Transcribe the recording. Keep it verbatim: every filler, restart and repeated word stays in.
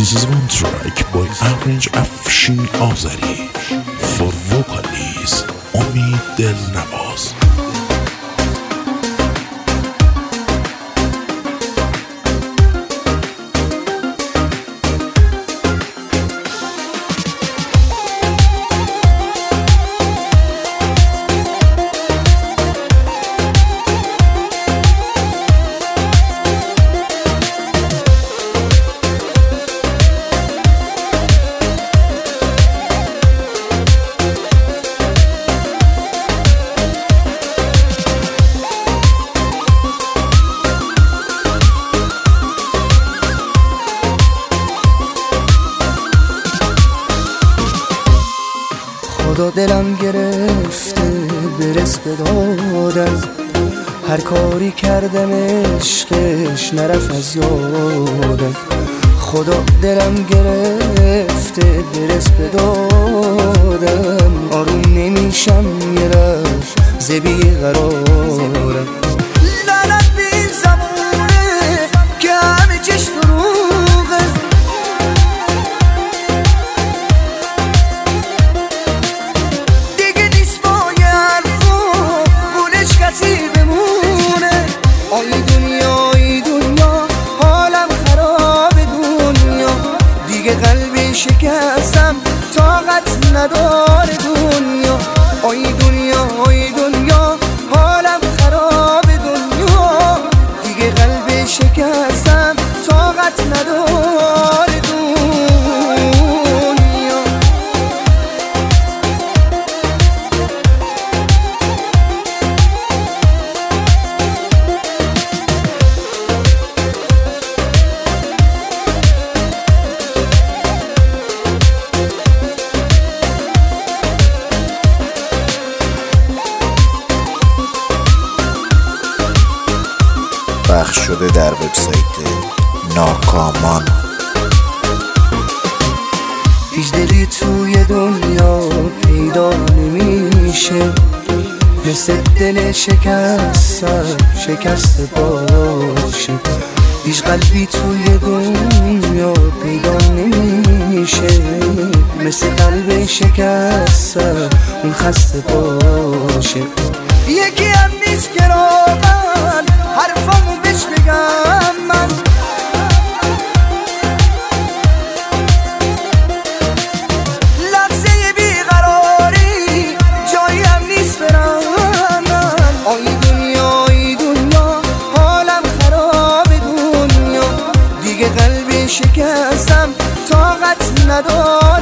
This is one track by Average Afshin Azari for vocalist Omid Delnawaz. خدا دلم گرفته برس به دادم، هر کاری کردم عشقش نرفت از یادم. خدا دلم گرفته برس به دادم، آروم نمیشم یه رش زبی قرارم. لعنت به این زمونه که همه چش دروغه، آی دنیا ای دنیا حالم خراب دنیا، دیگه قلبی شکستم طاقت نداره دنیا. آی دنیا آی دنیا حالم خراب دنیا، دیگه قلبی شکستم طاقت نداره دنیا. پخش شده در وبسایت ناکامان. هیچ دلی توی دنیا پیدا نمیشه مثل دل شکستم شکست باشه. هیچ قلبی توی دنیا پیدا نمیشه مثل قلب شکستم اون خسته باشه. یکی هم نیست که راقن حرفامو بهش بگم من، لحظه بیقراری جایی هم نیست برم من. آی دنیا آی دنیا حالم خراب دنیا، دیگه قلبی شکستم طاقت ندارم.